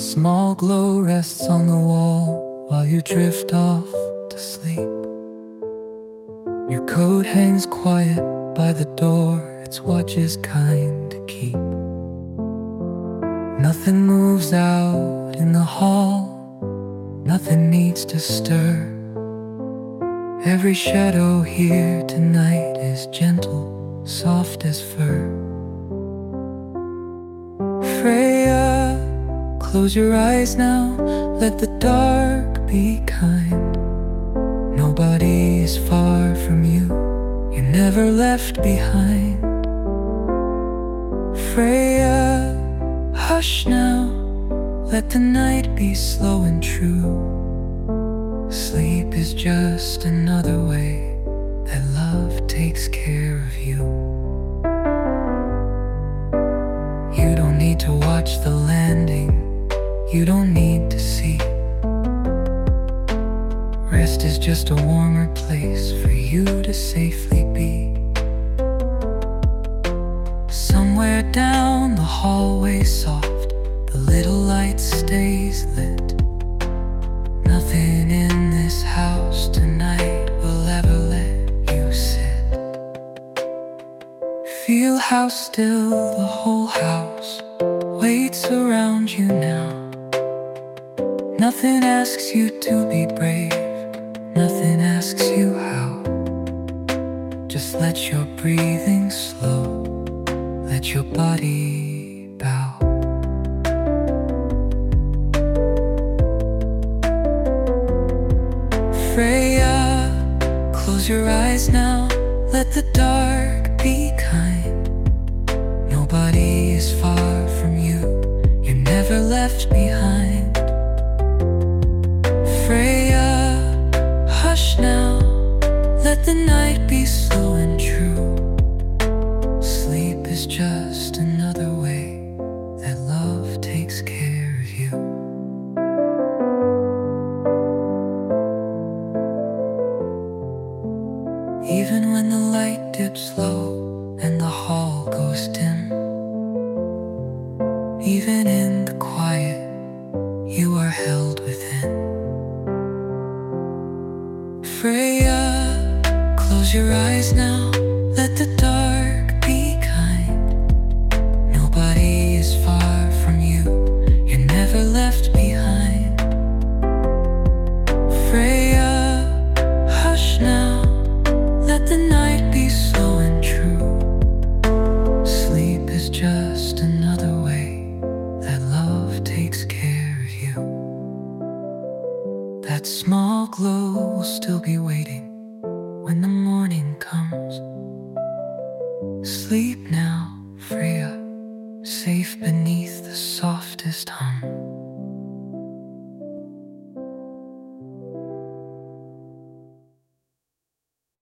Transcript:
small glow rests on the wall while you drift off to sleep. Your coat hangs quiet by the door, its watch's kind to keep. Nothing moves out in the hall, nothing needs to stir. Every shadow here tonight is gentle, soft as fur. Freya, close your eyes now, let the dark be kind. Nobody is far from you, you're never left behind. Freya, hush now, let the night be slow and true. Sleep is just another way that love takes care of you. You don't need to watch the landing, you don't need to see. Rest is just a warmer place for you to safely be. Somewhere down the hallway soft, the little light stays lit. Nothing in this house tonight will ever let you sit. Feel how still the whole house waits around you now. Nothing asks you to be brave, nothing asks you how. Just let your breathing slow, let your body bow. Freya, close your eyes now, let the dark be kind. Nobody is far from you, you're never left behind. Freya, hush now, let the night be slow and true. Sleep is just another way that love takes care of you. Even when the light dips low and the hall goes dim, even in the quiet, you are held within. Freya, close your eyes now, let the dark be kind. Nobody is far from you, you're never left behind. Freya, hush now, let the night be slow and true. Sleep is just another way that love takes care of you. That small glow will still be waiting when the morning comes. Sleep now, Freya, safe beneath the softest hum.